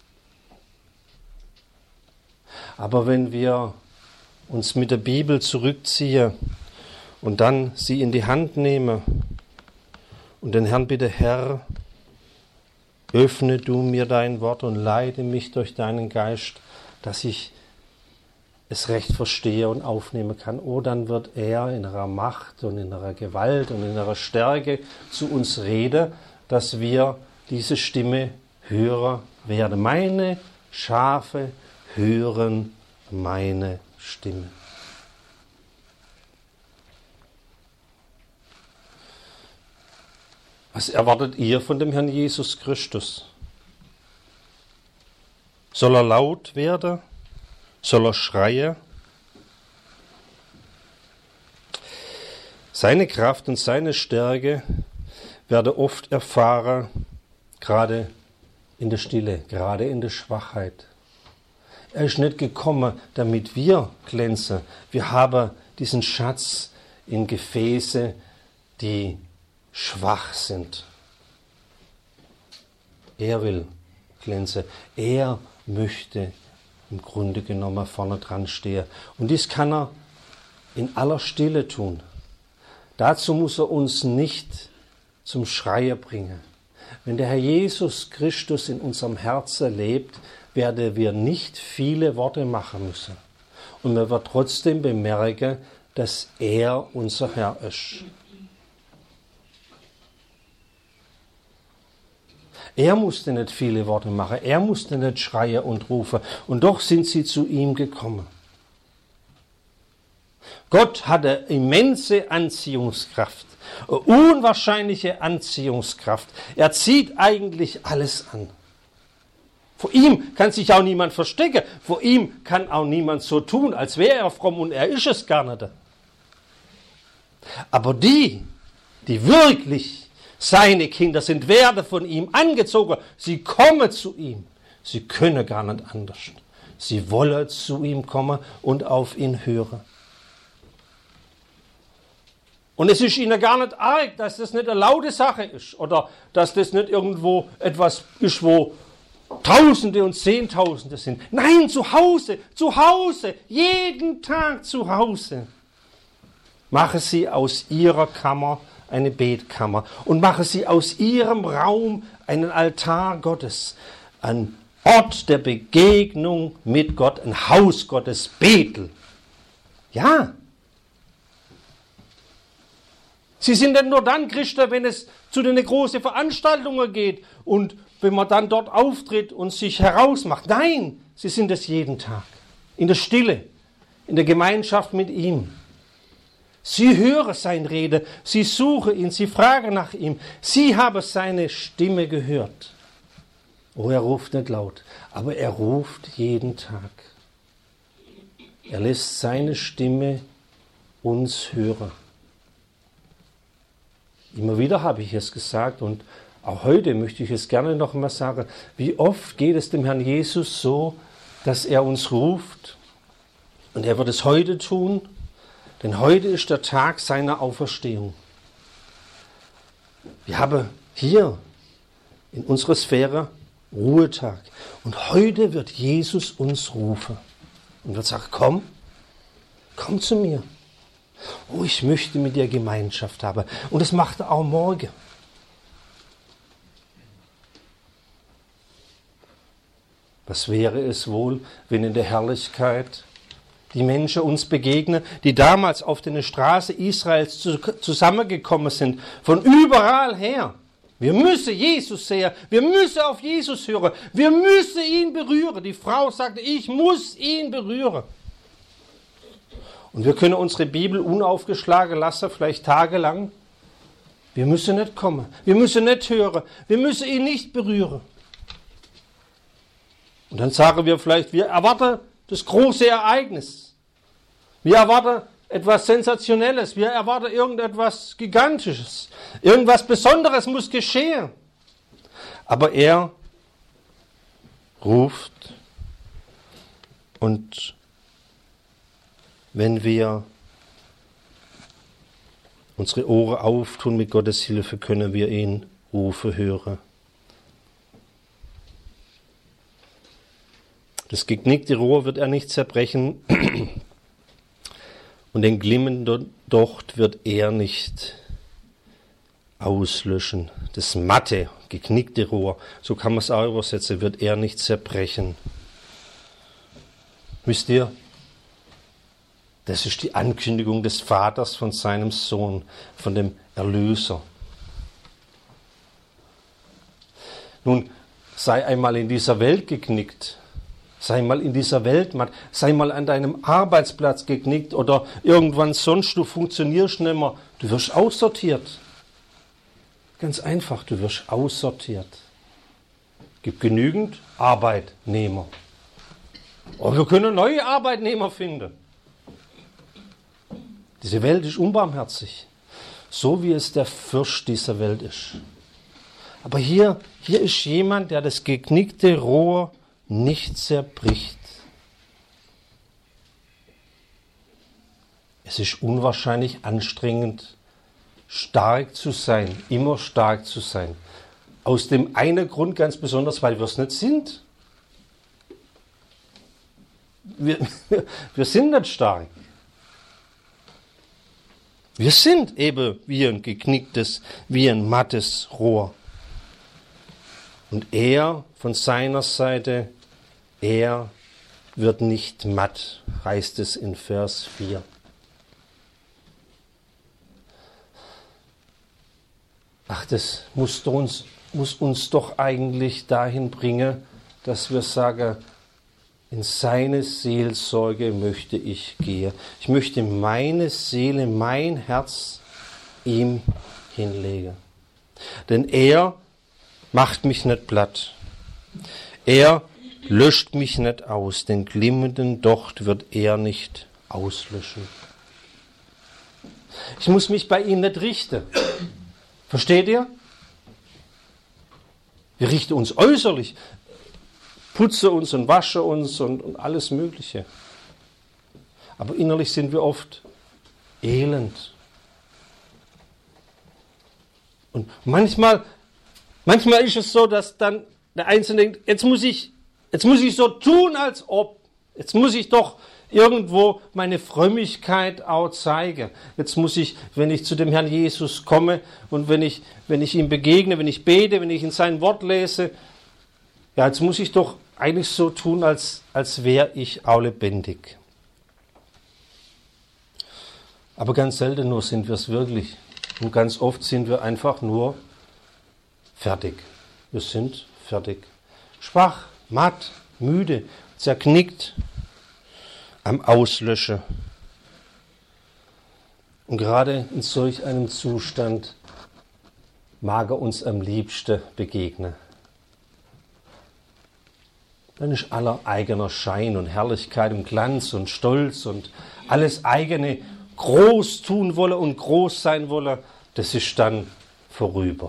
Aber wenn wir uns mit der Bibel zurückziehen und dann sie in die Hand nehmen und den Herrn bitte, Herr, öffne du mir dein Wort und leite mich durch deinen Geist, dass ich es recht verstehe und aufnehmen kann. Oh, dann wird er in ihrer Macht und in ihrer Gewalt und in ihrer Stärke zu uns reden, dass wir diese Stimme hören werden. Meine Schafe hören meine Stimme. Was erwartet ihr von dem Herrn Jesus Christus? Soll er laut werden? Soll er schreien? Seine Kraft und seine Stärke werde oft erfahren, gerade in der Stille, gerade in der Schwachheit. Er ist nicht gekommen, damit wir glänzen. Wir haben diesen Schatz in Gefäße, die schwach sind. Er will glänzen. Er möchte im Grunde genommen vorne dran stehen. Und dies kann er in aller Stille tun. Dazu muss er uns nicht zum Schreien bringen. Wenn der Herr Jesus Christus in unserem Herzen lebt, werden wir nicht viele Worte machen müssen. Und man wird trotzdem bemerken, dass er unser Herr ist. Er musste nicht viele Worte machen, er musste nicht schreien und rufen. Und doch sind sie zu ihm gekommen. Gott hatte immense Anziehungskraft, eine unwahrscheinliche Anziehungskraft. Er zieht eigentlich alles an. Vor ihm kann sich auch niemand verstecken. Vor ihm kann auch niemand so tun, als wäre er fromm und er ist es gar nicht. Aber die wirklich seine Kinder sind, werden von ihm angezogen. Sie kommen zu ihm. Sie können gar nicht anders. Sie wollen zu ihm kommen und auf ihn hören. Und es ist ihnen gar nicht arg, dass das nicht eine laute Sache ist oder dass das nicht irgendwo etwas ist, wo Tausende und Zehntausende sind. Nein, zu Hause, jeden Tag zu Hause. Mache sie aus ihrer Kammer eine Betkammer und mache sie aus ihrem Raum einen Altar Gottes, ein Ort der Begegnung mit Gott, ein Haus Gottes, Bethel. Ja. Sie sind denn nur dann Christen, wenn es zu den großen Veranstaltungen geht und wenn man dann dort auftritt und sich herausmacht. Nein, sie sind es jeden Tag. In der Stille, in der Gemeinschaft mit ihm. Sie hören sein Rede, sie suchen ihn, sie fragen nach ihm. Sie haben seine Stimme gehört. Oh, er ruft nicht laut, aber er ruft jeden Tag. Er lässt seine Stimme uns hören. Immer wieder habe ich es gesagt und auch heute möchte ich es gerne noch mal sagen. Wie oft geht es dem Herrn Jesus so, dass er uns ruft und er wird es heute tun, denn heute ist der Tag seiner Auferstehung. Wir haben hier in unserer Sphäre Ruhetag und heute wird Jesus uns rufen und wird sagen, komm zu mir. Oh, ich möchte mit dir Gemeinschaft haben. Und das macht er auch morgen. Was wäre es wohl, wenn in der Herrlichkeit die Menschen uns begegnen, die damals auf den Straßen Israels zusammengekommen sind, von überall her. Wir müssen Jesus sehen, wir müssen auf Jesus hören, wir müssen ihn berühren. Die Frau sagte, ich muss ihn berühren. Und wir können unsere Bibel unaufgeschlagen lassen, vielleicht tagelang. Wir müssen nicht kommen, wir müssen nicht hören, wir müssen ihn nicht berühren. Und dann sagen wir vielleicht, wir erwarten das große Ereignis. Wir erwarten etwas Sensationelles, wir erwarten irgendetwas Gigantisches. Irgendwas Besonderes muss geschehen. Aber er ruft und wenn wir unsere Ohren auftun mit Gottes Hilfe, können wir ihn rufen hören. Das geknickte Rohr wird er nicht zerbrechen und den glimmenden Docht wird er nicht auslöschen. Das matte, geknickte Rohr, so kann man es auch übersetzen, wird er nicht zerbrechen. Wisst ihr, das ist die Ankündigung des Vaters von seinem Sohn, von dem Erlöser. Nun, sei einmal in dieser Welt geknickt, sei mal in dieser Welt matt, sei mal an deinem Arbeitsplatz geknickt oder irgendwann sonst, du funktionierst nicht mehr, du wirst aussortiert. Ganz einfach, du wirst aussortiert. Es gibt genügend Arbeitnehmer. Und wir können neue Arbeitnehmer finden. Diese Welt ist unbarmherzig, so wie es der Fürst dieser Welt ist. Aber hier ist jemand, der das geknickte Rohr nicht zerbricht. Es ist unwahrscheinlich anstrengend, stark zu sein, immer stark zu sein. Aus dem einen Grund ganz besonders, weil wir es nicht sind. Wir sind nicht stark. Wir sind eben wie ein geknicktes, wie ein mattes Rohr. Und er von seiner Seite, er wird nicht matt, heißt es in Vers 4. Ach, das muss uns doch eigentlich dahin bringen, dass wir sagen, in seine Seelsorge möchte ich gehen. Ich möchte meine Seele, mein Herz ihm hinlegen. Denn er macht mich nicht platt. Er löscht mich nicht aus. Den glimmenden Docht wird er nicht auslöschen. Ich muss mich bei ihm nicht richten. Versteht ihr? Wir richten uns äußerlich. Putzen uns und waschen uns und alles Mögliche. Aber innerlich sind wir oft elend. Und manchmal ist es so, dass dann der Einzelne denkt, jetzt muss ich so tun, als ob. Jetzt muss ich doch irgendwo meine Frömmigkeit auch zeigen. Jetzt muss ich, wenn ich zu dem Herrn Jesus komme und wenn ich ihm begegne, wenn ich bete, wenn ich in sein Wort lese, ja, jetzt muss ich doch eigentlich so tun, als wäre ich auch lebendig. Aber ganz selten nur sind wir es wirklich. Und ganz oft sind wir einfach nur fertig. Wir sind fertig. Schwach, matt, müde, zerknickt, am Auslöschen. Und gerade in solch einem Zustand mag er uns am liebsten begegnen. Dann ist aller eigener Schein und Herrlichkeit und Glanz und Stolz und alles eigene groß tun wolle und groß sein wolle, das ist dann vorüber.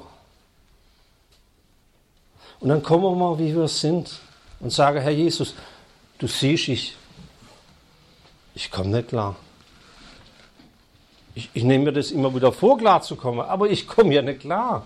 Und dann kommen wir mal, wie wir sind und sagen, Herr Jesus, du siehst, ich komme nicht klar. Ich nehme mir das immer wieder vor, klar zu kommen, aber ich komme ja nicht klar.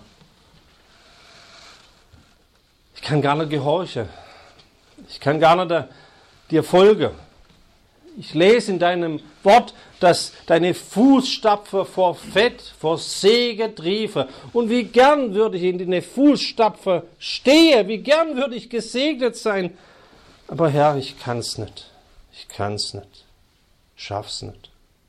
Ich kann gar nicht gehorchen. Ich kann gar nicht dir folgen. Ich lese in deinem Wort, dass deine Fußstapfen vor Fett, vor Segen triefen. Und wie gern würde ich in deine Fußstapfen stehen, wie gern würde ich gesegnet sein. Aber Herr, ich kann's nicht. Ich kann's nicht. Schaff's nicht.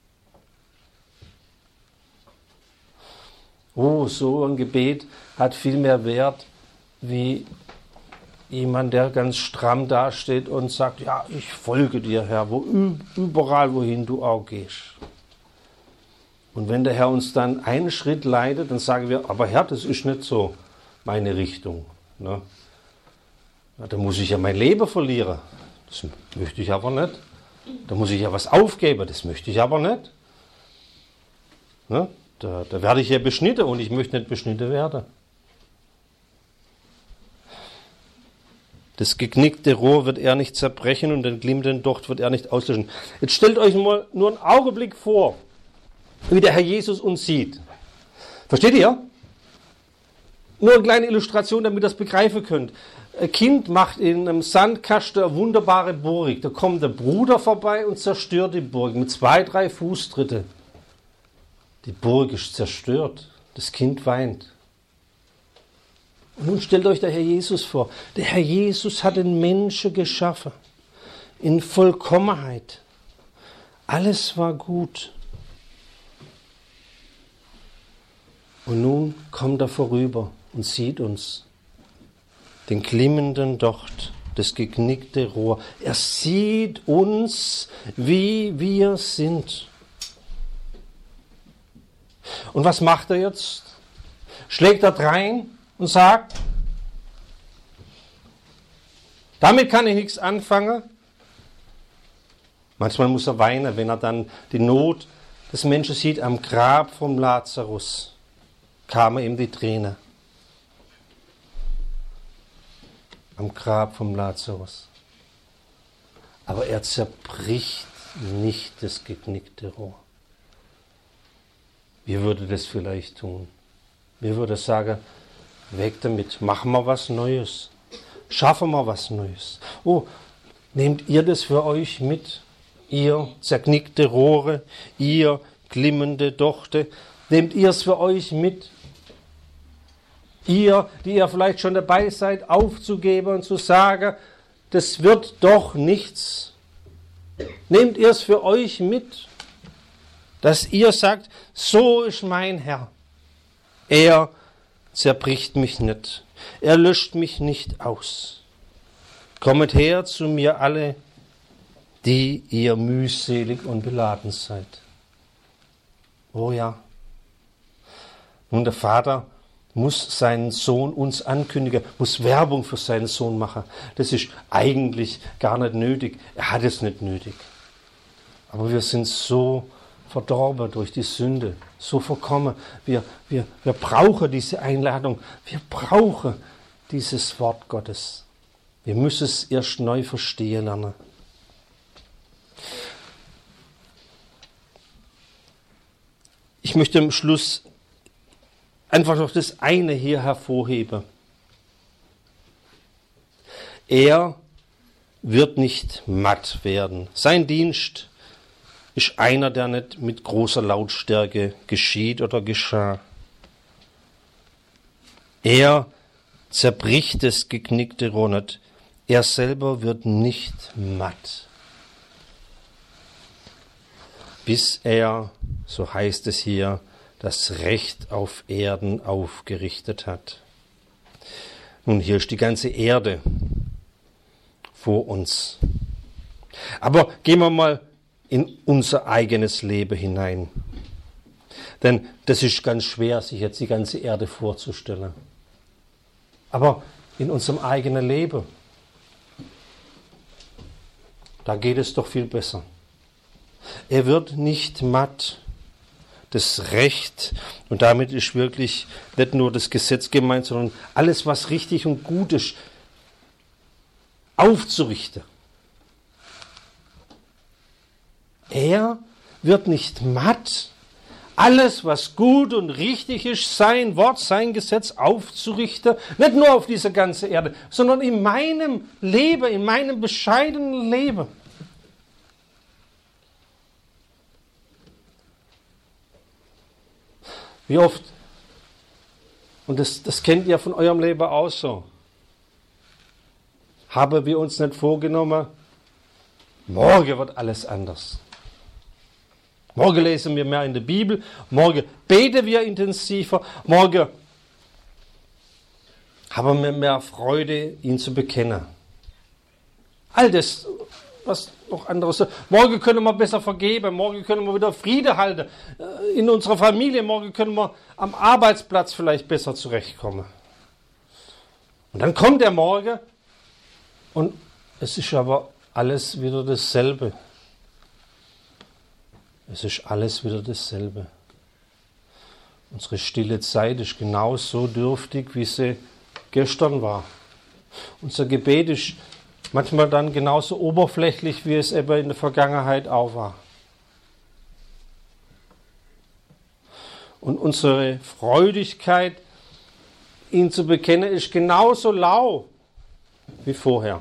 Oh, so ein Gebet hat viel mehr Wert wie jemand, der ganz stramm dasteht und sagt, ja, ich folge dir, Herr, überall, wohin du auch gehst. Und wenn der Herr uns dann einen Schritt leitet, dann sagen wir, aber Herr, das ist nicht so meine Richtung. Ne? Ja, da muss ich ja mein Leben verlieren. Das möchte ich aber nicht. Da muss ich ja was aufgeben, das möchte ich aber nicht. Ne? Da werde ich ja beschnitten und ich möchte nicht beschnitten werden. Das geknickte Rohr wird er nicht zerbrechen und den glimmenden Docht wird er nicht auslöschen. Jetzt stellt euch mal nur einen Augenblick vor, wie der Herr Jesus uns sieht. Versteht ihr? Nur eine kleine Illustration, damit ihr das begreifen könnt. Ein Kind macht in einem Sandkasten eine wunderbare Burg. Da kommt der Bruder vorbei und zerstört die Burg mit 2, 3 Fußtritte. Die Burg ist zerstört. Das Kind weint. Und nun stellt euch der Herr Jesus vor. Der Herr Jesus hat den Menschen geschaffen. In Vollkommenheit. Alles war gut. Und nun kommt er vorüber und sieht uns. Den glimmenden Docht, das geknickte Rohr. Er sieht uns, wie wir sind. Und was macht er jetzt? Schlägt er drein und sagt, damit kann ich nichts anfangen. Manchmal muss er weinen, wenn er dann die Not des Menschen sieht. Am Grab vom Lazarus kamen ihm die Tränen. Am Grab vom Lazarus. Aber er zerbricht nicht das geknickte Rohr. Wir würden das vielleicht tun. Wir würden sagen, weg damit, machen wir was Neues. Schaffen wir was Neues. Oh, nehmt ihr das für euch mit? Ihr zerknickte Rohre, ihr glimmende Dochte, nehmt ihr es für euch mit? Ihr, die ihr vielleicht schon dabei seid, aufzugeben und zu sagen, das wird doch nichts. Nehmt ihr es für euch mit, dass ihr sagt, so ist mein Herr. Er zerbricht mich nicht. Er löscht mich nicht aus. Kommet her zu mir alle, die ihr mühselig und beladen seid. Oh ja. Nun, der Vater muss seinen Sohn uns ankündigen, muss Werbung für seinen Sohn machen. Das ist eigentlich gar nicht nötig. Er hat es nicht nötig. Aber wir sind so verdorben durch die Sünde, so verkommen. Wir brauchen diese Einladung. Wir brauchen dieses Wort Gottes. Wir müssen es erst neu verstehen lernen. Ich möchte am Schluss einfach noch das eine hier hervorheben. Er wird nicht matt werden. Sein Dienst ist einer, der nicht mit großer Lautstärke geschieht oder geschah. Er zerbricht das geknickte Rohr nicht. Er selber wird nicht matt, bis er, so heißt es hier, das Recht auf Erden aufgerichtet hat. Nun, hier ist die ganze Erde vor uns. Aber gehen wir mal in unser eigenes Leben hinein. Denn das ist ganz schwer, sich jetzt die ganze Erde vorzustellen. Aber in unserem eigenen Leben, da geht es doch viel besser. Er wird nicht matt. Das Recht, und damit ist wirklich nicht nur das Gesetz gemeint, sondern alles, was richtig und gut ist, aufzurichten. Er wird nicht matt. Alles, was gut und richtig ist, sein Wort, sein Gesetz aufzurichten, nicht nur auf dieser ganzen Erde, sondern in meinem Leben, in meinem bescheidenen Leben. Wie oft, und das kennt ihr von eurem Leben auch so, haben wir uns nicht vorgenommen, morgen wird alles anders. Morgen lesen wir mehr in der Bibel, morgen beten wir intensiver, morgen haben wir mehr Freude, ihn zu bekennen. All das, was noch anderes. Morgen können wir besser vergeben, morgen können wir wieder Friede halten in unserer Familie, morgen können wir am Arbeitsplatz vielleicht besser zurechtkommen. Und dann kommt der Morgen und es ist aber alles wieder dasselbe. Es ist alles wieder dasselbe. Unsere stille Zeit ist genauso dürftig, wie sie gestern war. Unser Gebet ist manchmal dann genauso oberflächlich, wie es eben in der Vergangenheit auch war. Und unsere Freudigkeit, ihn zu bekennen, ist genauso lau wie vorher.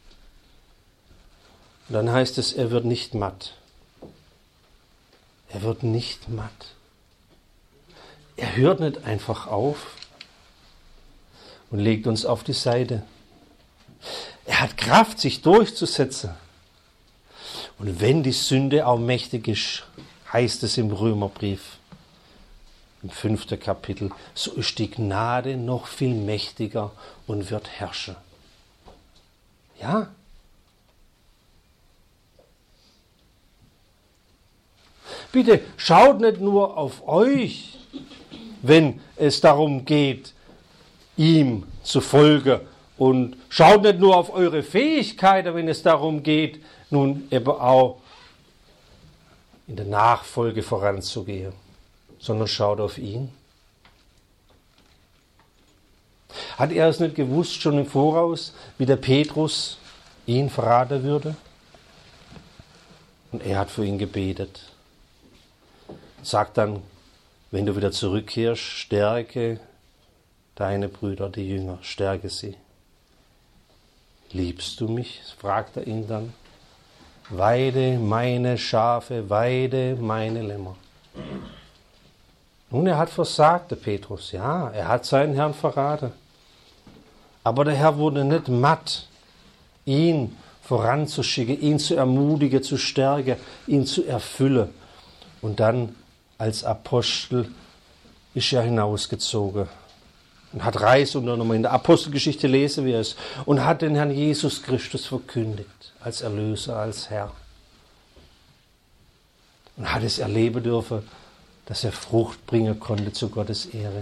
Und dann heißt es, er wird nicht matt. Er wird nicht matt. Er hört nicht einfach auf und legt uns auf die Seite. Er hat Kraft, sich durchzusetzen. Und wenn die Sünde auch mächtig ist, heißt es im Römerbrief, im 5. Kapitel, so ist die Gnade noch viel mächtiger und wird herrschen. Ja? Bitte schaut nicht nur auf euch, wenn es darum geht, ihm zu folgen. Und schaut nicht nur auf eure Fähigkeiten, wenn es darum geht, nun eben auch in der Nachfolge voranzugehen, sondern schaut auf ihn. Hat er es nicht gewusst, schon im Voraus, wie der Petrus ihn verraten würde? Und er hat für ihn gebetet. Sagt dann, wenn du wieder zurückkehrst, stärke deine Brüder, die Jünger, stärke sie. Liebst du mich? Fragt er ihn dann. Weide meine Schafe, weide meine Lämmer. Nun, er hat versagt, der Petrus. Ja, er hat seinen Herrn verraten. Aber der Herr wurde nicht matt, ihn voranzuschicken, ihn zu ermutigen, zu stärken, ihn zu erfüllen. Und dann als Apostel ist er hinausgezogen und hat Reise unternommen. In der Apostelgeschichte lesen wir es. Und hat den Herrn Jesus Christus verkündigt, als Erlöser, als Herr. Und hat es erleben dürfen, dass er Frucht bringen konnte zu Gottes Ehre.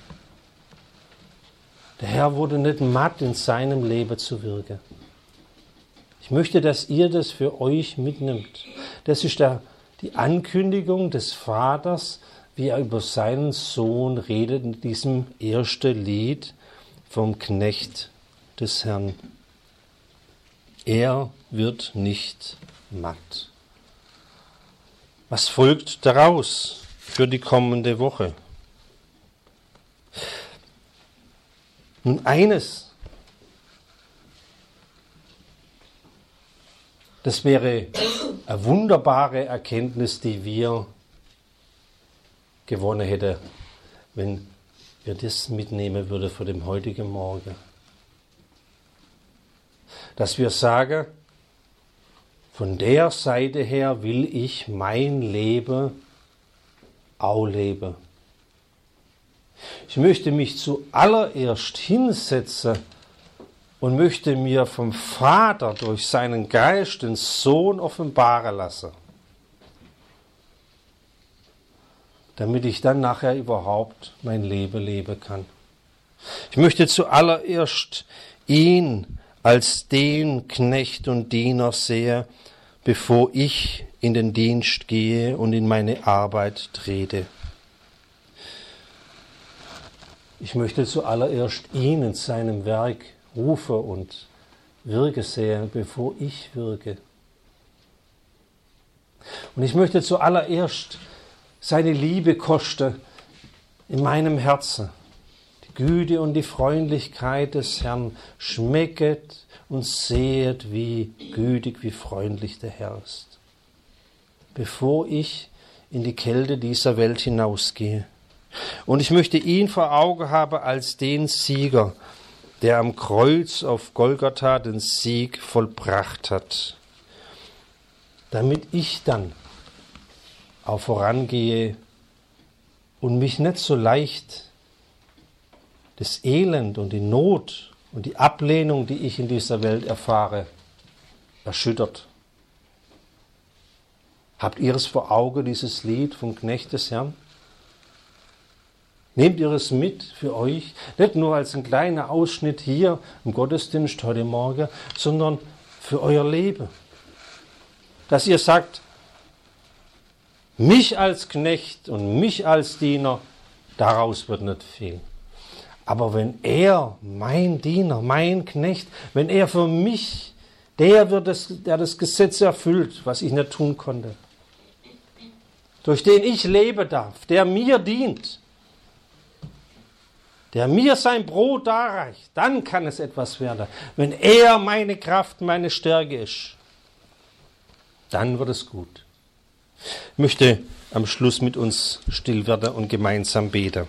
Der Herr wurde nicht matt, in seinem Leben zu wirken. Ich möchte, dass ihr das für euch mitnimmt. Das ist die Ankündigung des Vaters, wie er über seinen Sohn redet in diesem ersten Lied vom Knecht des Herrn. Er wird nicht matt. Was folgt daraus für die kommende Woche? Nun eines, das wäre eine wunderbare Erkenntnis, die wir gewonnen hätten, wenn wir das mitnehmen würden für den heutigen Morgen. Dass wir sagen, von der Seite her will ich mein Leben auch leben. Ich möchte mich zuallererst hinsetzen und möchte mir vom Vater durch seinen Geist den Sohn offenbaren lassen, damit ich dann nachher überhaupt mein Leben leben kann. Ich möchte zuallererst ihn als den Knecht und Diener sehen, bevor ich in den Dienst gehe und in meine Arbeit trete. Ich möchte zuallererst ihn in seinem Werk rufen und wirke sehen, bevor ich wirke. Und ich möchte zuallererst seine Liebe kosten in meinem Herzen. Die Güte und die Freundlichkeit des Herrn schmecket und sehet, wie gütig, wie freundlich der Herr ist. Bevor ich in die Kälte dieser Welt hinausgehe. Und ich möchte ihn vor Augen haben als den Sieger, der am Kreuz auf Golgatha den Sieg vollbracht hat, damit ich dann auch vorangehe und mich nicht so leicht das Elend und die Not und die Ablehnung, die ich in dieser Welt erfahre, erschüttert. Habt ihr es vor Augen, dieses Lied vom Knecht des Herrn? Nehmt ihr es mit für euch, nicht nur als ein kleiner Ausschnitt hier im Gottesdienst heute Morgen, sondern für euer Leben. Dass ihr sagt, mich als Knecht und mich als Diener, daraus wird nicht viel. Aber wenn er, mein Diener, mein Knecht, wenn er für mich der wird, der das Gesetz erfüllt, was ich nicht tun konnte, durch den ich leben darf, der mir dient, der mir sein Brot darreicht, dann kann es etwas werden. Wenn er meine Kraft, meine Stärke ist, dann wird es gut. Ich möchte am Schluss mit uns still werden und gemeinsam beten.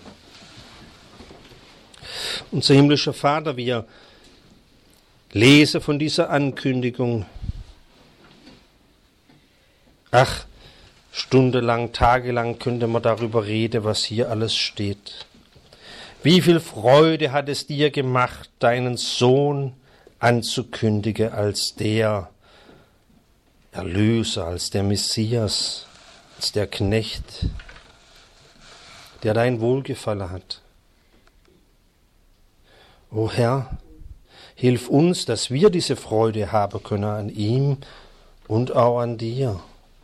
Unser himmlischer Vater, wir lesen von dieser Ankündigung. Ach, stundenlang, tagelang könnte man darüber reden, was hier alles steht. Wie viel Freude hat es dir gemacht, deinen Sohn anzukündigen als der Erlöser, als der Messias, als der Knecht, der dein Wohlgefallen hat. O Herr, hilf uns, dass wir diese Freude haben können an ihm und auch an dir.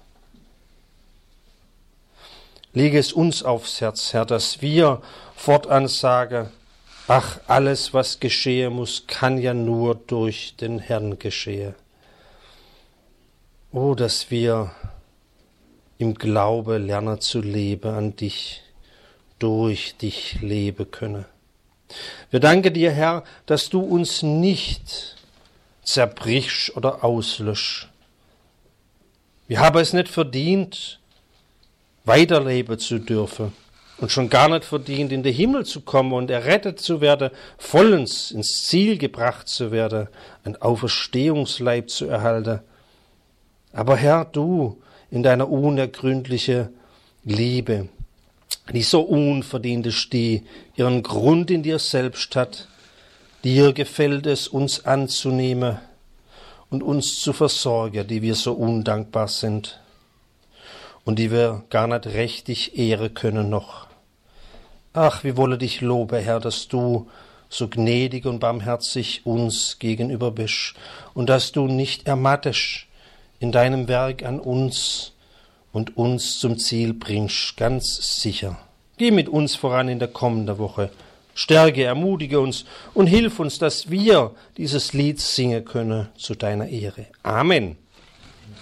Lege es uns aufs Herz, Herr, dass wir fortan sagen, ach, alles, was geschehen muss, kann ja nur durch den Herrn geschehen. Oh, dass wir im Glaube lernen zu leben an dich, durch dich leben können. Wir danken dir, Herr, dass du uns nicht zerbrichst oder auslöschst. Wir haben es nicht verdient, weiterleben zu dürfen und schon gar nicht verdient, in den Himmel zu kommen und errettet zu werden, vollends ins Ziel gebracht zu werden, ein Auferstehungsleib zu erhalten. Aber Herr, du in deiner unergründlichen Liebe, die so unverdient ist, die ihren Grund in dir selbst hat, dir gefällt es, uns anzunehmen und uns zu versorgen, die wir so undankbar sind und die wir gar nicht richtig ehren können noch. Ach, wie wolle dich loben, Herr, dass du so gnädig und barmherzig uns gegenüber bist und dass du nicht ermattest in deinem Werk an uns und uns zum Ziel bringst, ganz sicher. Geh mit uns voran in der kommenden Woche. Stärke, ermutige uns und hilf uns, dass wir dieses Lied singen können zu deiner Ehre. Amen.